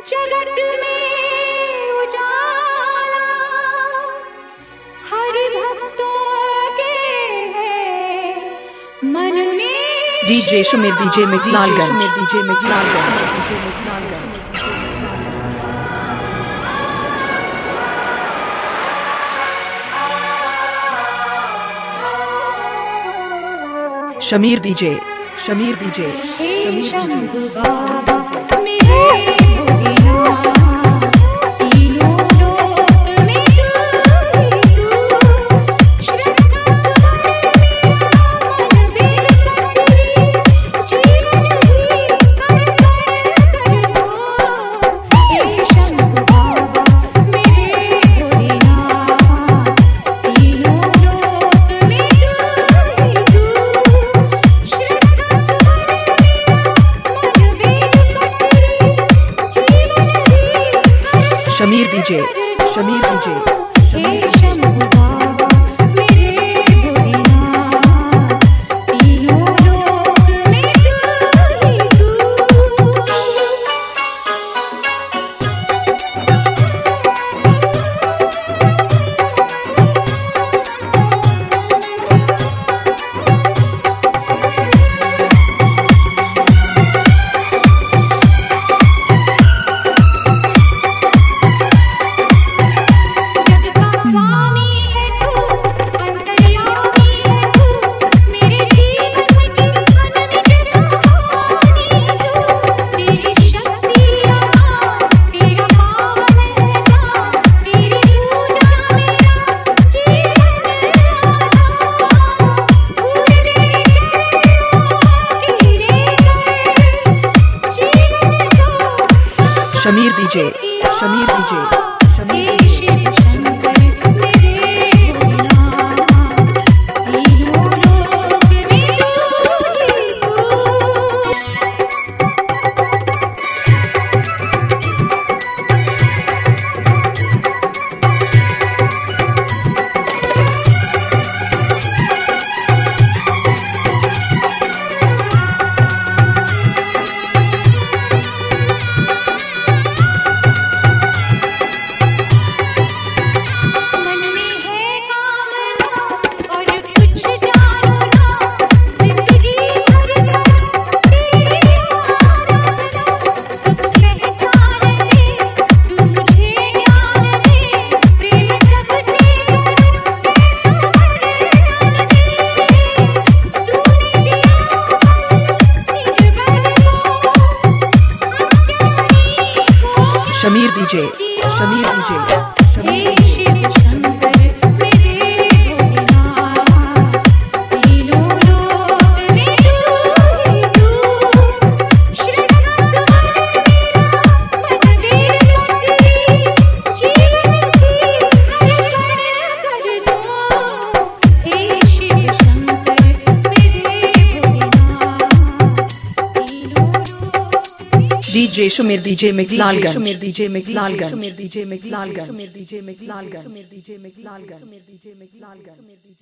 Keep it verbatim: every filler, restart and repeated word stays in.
जगत में उजाला हरि भक्तों के है मन में। DJ Shamir DJ mix Lalganj DJ mix Lalganj DJ mix Lalganj Shamir DJ Shamir DJ Shamir DJ Shamir DJ Shamir DJ Shamir DJ Shamir DJ Shamir Shamir DJ Shamir DJ Shamir DJ Shamir DJ mix Lalganj Shamir DJ mix Lalganj Shamir DJ mix Lalganj Shamir DJ mix Lalganj Shamir DJ mix Lalganj Shamir DJ mix Lalganj